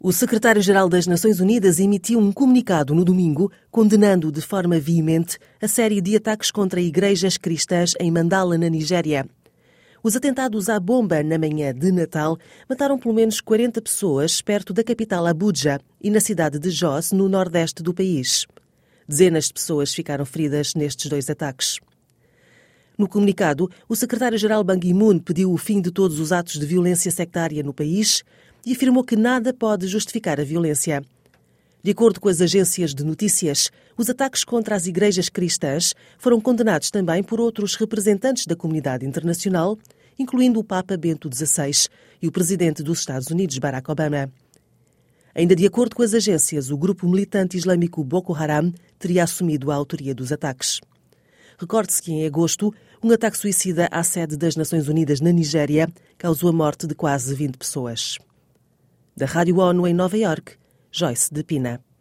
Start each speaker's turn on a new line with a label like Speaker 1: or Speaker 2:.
Speaker 1: O secretário-geral das Nações Unidas emitiu um comunicado no domingo condenando de forma veemente a série de ataques contra igrejas cristãs em Mandala, na Nigéria. Os atentados à bomba na manhã de Natal mataram pelo menos 40 pessoas perto da capital Abuja e na cidade de Jos, no nordeste do país. Dezenas de pessoas ficaram feridas nestes dois ataques. No comunicado, o secretário-geral Ban Ki-moon pediu o fim de todos os atos de violência sectária no país e afirmou que nada pode justificar a violência. De acordo com as agências de notícias, os ataques contra as igrejas cristãs foram condenados também por outros representantes da comunidade internacional, incluindo o Papa Bento XVI e o presidente dos Estados Unidos, Barack Obama. Ainda de acordo com as agências, o grupo militante islâmico Boko Haram teria assumido a autoria dos ataques. Recorde-se que, em agosto, um ataque suicida à sede das Nações Unidas na Nigéria causou a morte de quase 20 pessoas. Da Rádio ONU em Nova Iorque, Joyce de Pina.